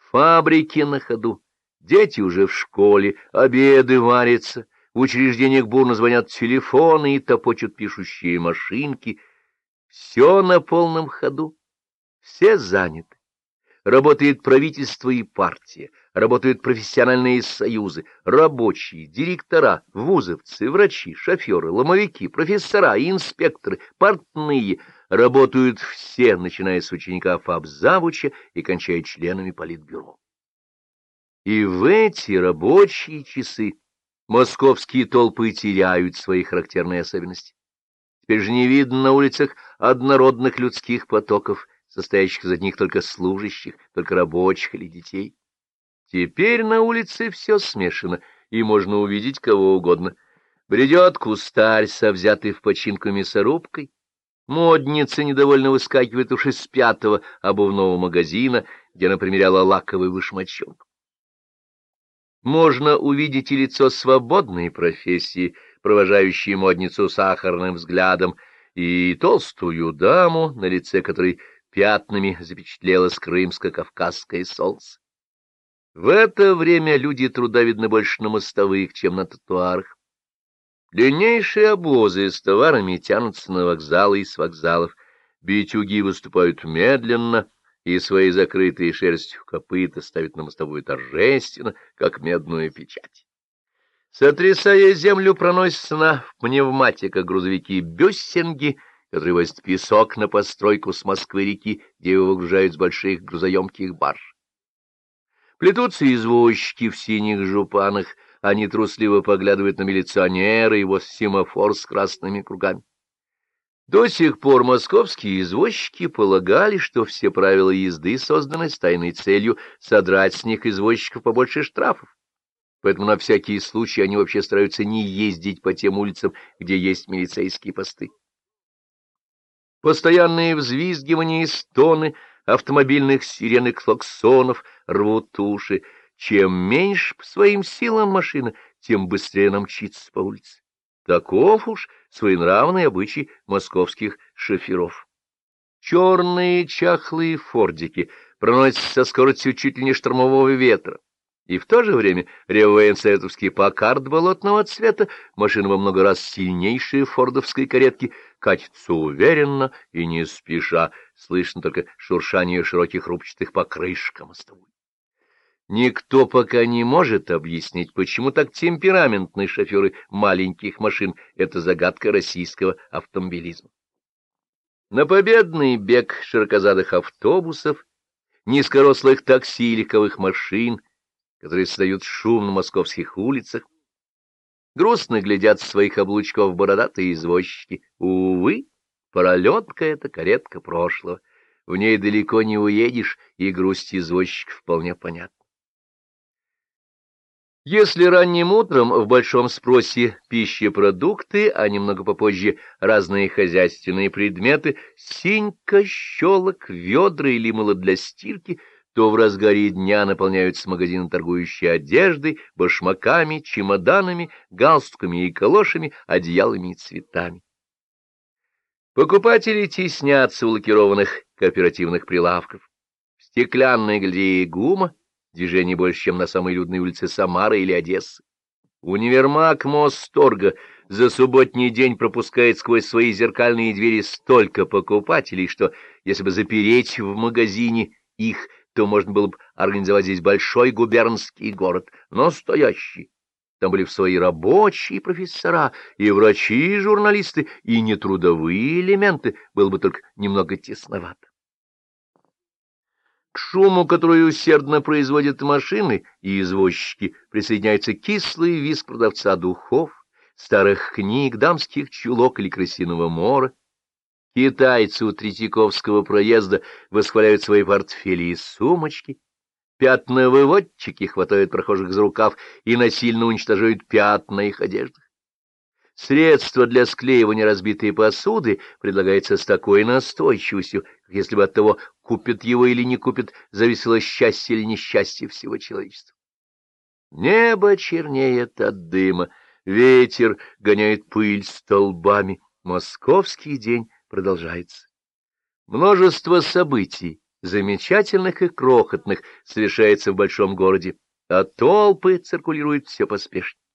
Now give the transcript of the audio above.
Фабрики на ходу, дети уже в школе, обеды варятся, в учреждениях бурно звонят телефоны и топочут пишущие машинки. Все на полном ходу, все заняты. Работает правительство и партия, работают профессиональные союзы, рабочие, директора, вузовцы, врачи, шоферы, ломовики, профессора, инспекторы, портные. Работают все, начиная с ученика фабзавуча и кончая членами политбюро. И в эти рабочие часы московские толпы теряют свои характерные особенности. Теперь же не видно на улицах однородных людских потоков, состоящих из одних только служащих, только рабочих или детей. Теперь на улице все смешано, и можно увидеть кого угодно. Бредет кустарь со взятой в починку мясорубкой, модница недовольно выскакивает уж из 5-го обувного магазина, где она примеряла лаковый башмачок. Можно увидеть и лицо свободной профессии, провожающей модницу сахарным взглядом, и толстую даму, на лице которой пятнами запечатлелось крымско-кавказское солнце. В это время люди труда видны больше на мостовых, чем на тротуарах. Длиннейшие обозы с товарами тянутся на вокзалы и с вокзалов. Битюги выступают медленно, и свои закрытые шерстью копыта ставят на мостовую торжественно, как медную печать. Сотрясая землю, проносятся на пневматиках грузовики-бюссинги, которые возят песок на постройку с Москвы-реки, где его выгружают с больших грузоемких барж. Плетутся извозчики в синих жупанах, они трусливо поглядывают на милиционера и его семафор с красными кругами. До сих пор московские извозчики полагали, что все правила езды созданы с тайной целью содрать с них извозчиков побольше штрафов. Поэтому на всякий случай они вообще стараются не ездить по тем улицам, где есть милицейские посты. Постоянные взвизгивания и стоны автомобильных сирен и клаксонов рвут уши. Чем меньше по своим силам машина, тем быстрее она мчится по улице. Таков уж своенравный обычай московских шоферов. Черные чахлые фордики проносятся со скоростью чуть ли не штормового ветра. И в то же время реввоенсоветовский Паккард болотного цвета, машина во много раз сильнейшие фордовской каретки, катится уверенно и не спеша, слышно только шуршание широких рубчатых покрышек мостовой. Никто пока не может объяснить, почему так темпераментны шоферы маленьких машин. Это загадка российского автомобилизма. На победный бег широкозадых автобусов, низкорослых такси и легковых машин, которые создают шум на московских улицах, грустно глядят с своих облучков бородатые извозчики. Увы, пролетка — это каретка прошлого. В ней далеко не уедешь, и грусть извозчиков вполне понятна. Если ранним утром в большом спросе пищепродукты, а немного попозже разные хозяйственные предметы, синька, щелок, ведра или мыло для стирки, то в разгаре дня наполняются магазины, торгующие одеждой, башмаками, чемоданами, галстуками и калошами, одеялами и цветами. Покупатели теснятся у лакированных кооперативных прилавков. В стеклянной галерее ГУМа движение больше, чем на самой людной улице Самары или Одессы. Универмаг Мосторга за субботний день пропускает сквозь свои зеркальные двери столько покупателей, что, если бы запереть в магазине их, то можно было бы организовать здесь большой губернский город, настоящий. Там были свои рабочие профессора, и врачи, и журналисты, и нетрудовые элементы, было бы только немного тесновато. К шуму, который усердно производят машины и извозчики, присоединяется кислый визг продавца духов, старых книг, дамских чулок или крысиного мора. Китайцы у Третьяковского проезда восхваляют свои портфели и сумочки. Пятновыводчики хватают прохожих за рукав и насильно уничтожают пятна на их одеждах. Средство для склеивания разбитой посуды предлагается с такой настойчивостью, как если бы от того, купят его или не купят, зависело счастье или несчастье всего человечества. Небо чернеет от дыма, ветер гоняет пыль столбами. Московский день продолжается. Множество событий замечательных и крохотных, совершается в большом городе, а толпы циркулируют все поспешнее.